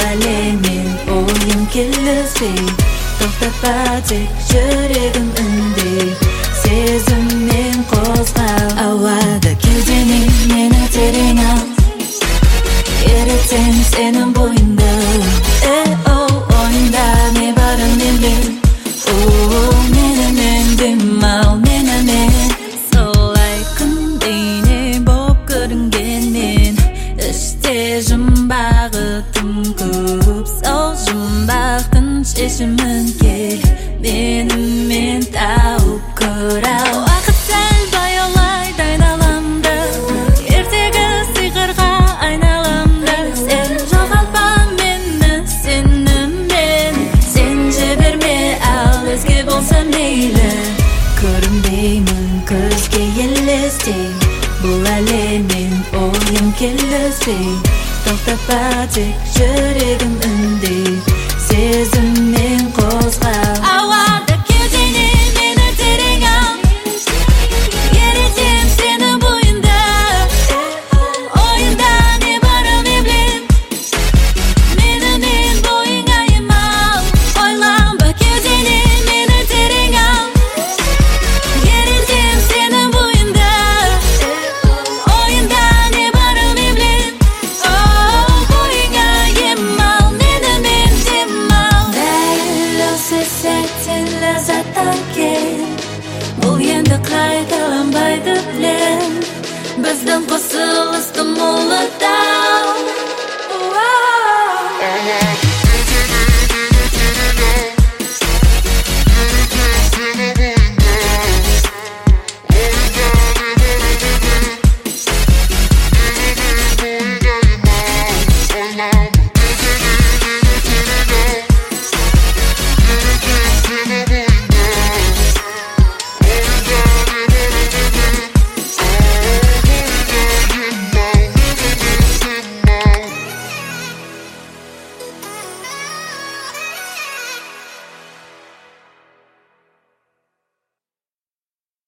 әлеммен ойым келіспей, тоқтатпадек жүрегім үндей, сезіммен қозғал. Ауада кеуденің мені терең ал, ерітсем сенің бойыңды. Ойында не барын мен біл, менімен демал, менімен. Солай күндейне боп көрінгенмен, іште жұмбағы тым көп. Сол жұмбақтың шешімін кел, менімен тауып көр ал. Уақыт сәл баяулайды айналамды, ертегі сиқырға айналамды. Сен жоғалтпа мені сеніммен, сен жіберме ал, өзге болса мейлі. Көрінбеймін көзге елестей, бұл әлеммен ойым келіспей, тоқтатпа тек жүрегім